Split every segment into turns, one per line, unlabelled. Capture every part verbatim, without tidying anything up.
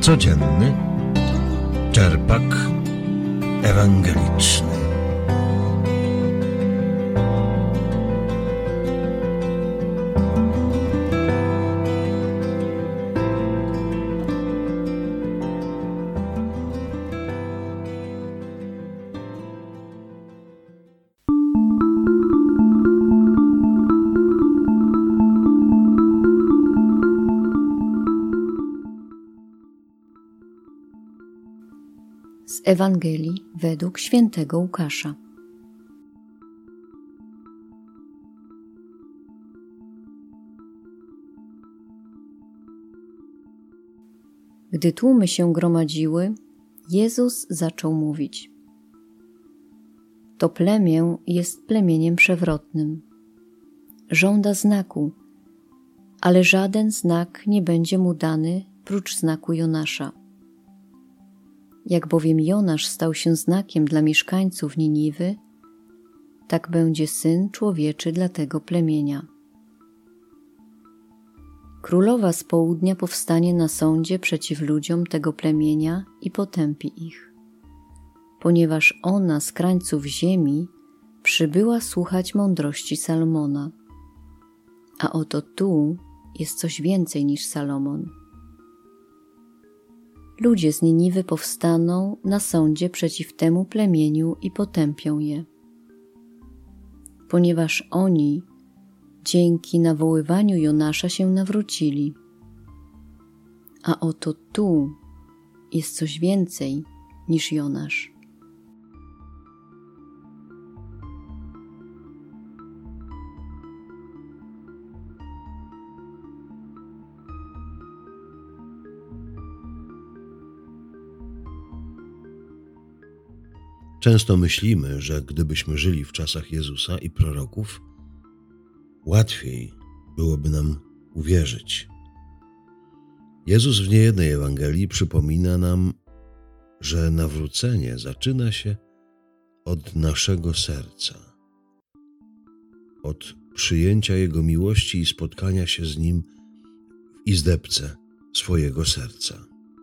Codzienny czerpak ewangeliczny.
Z Ewangelii według świętego Łukasza. Gdy tłumy się gromadziły, Jezus zaczął mówić: To plemię jest plemieniem przewrotnym. Żąda znaku, ale żaden znak nie będzie mu dany prócz znaku Jonasza. Jak bowiem Jonasz stał się znakiem dla mieszkańców Niniwy, tak będzie Syn Człowieczy dla tego plemienia. Królowa z południa powstanie na sądzie przeciw ludziom tego plemienia i potępi ich, ponieważ ona z krańców ziemi przybyła słuchać mądrości Salomona. A oto tu jest coś więcej niż Salomon. Ludzie z Niniwy powstaną na sądzie przeciw temu plemieniu i potępią je, ponieważ oni dzięki nawoływaniu Jonasza się nawrócili. A oto tu jest coś więcej niż Jonasz.
Często myślimy, że gdybyśmy żyli w czasach Jezusa i proroków, łatwiej byłoby nam uwierzyć. Jezus w niejednej Ewangelii przypomina nam, że nawrócenie zaczyna się od naszego serca, od przyjęcia Jego miłości i spotkania się z Nim w izdebce swojego serca.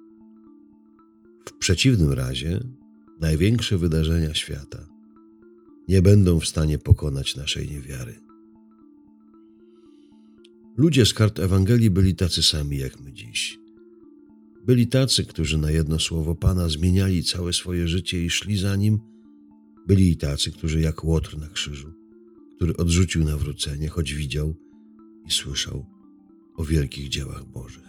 W przeciwnym razie największe wydarzenia świata nie będą w stanie pokonać naszej niewiary. Ludzie z kart Ewangelii byli tacy sami jak my dziś. Byli tacy, którzy na jedno słowo Pana zmieniali całe swoje życie i szli za Nim. Byli i tacy, którzy jak Łotr na krzyżu, który odrzucił nawrócenie, choć widział i słyszał o wielkich dziełach Bożych.